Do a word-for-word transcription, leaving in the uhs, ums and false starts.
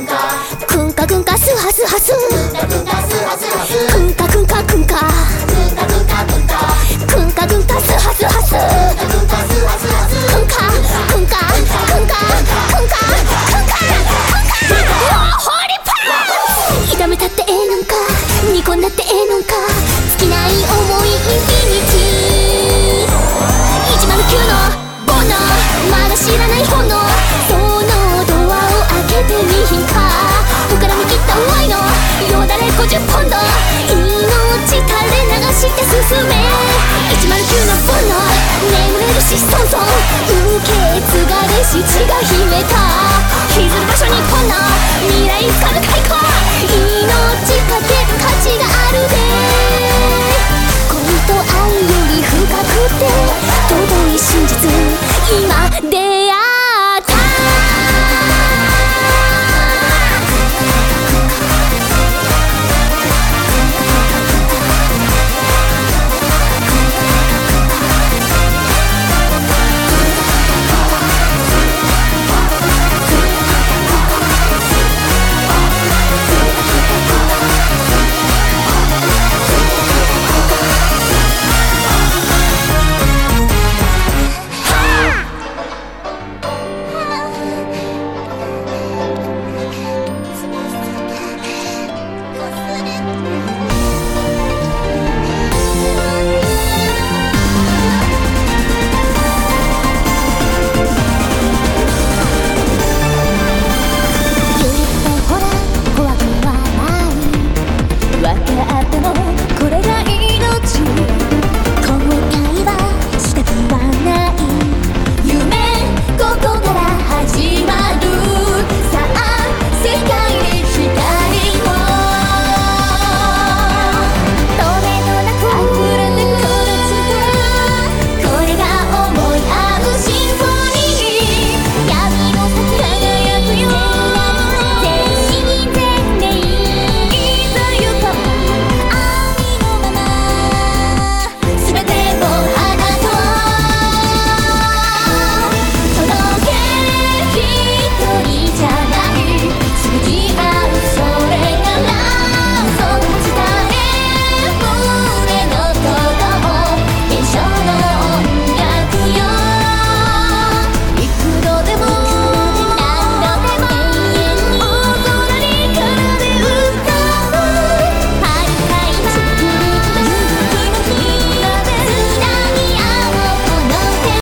くんかくんかスハスハスくんかくんかくんかくんかくんかスハスハスくんかくんかくんかくんかくんかホリパー炒めたってええのんか煮込んだってええのんか尽きない思いインフィニティいちまるきゅうのボノまだ知らない炎そのドアを開けてみひんか膨らみきったワイのよだれごじゅっポンド命垂れ流して進めいちまるきゅうのボノ眠れるしソンソン受け継がれし血が秘めた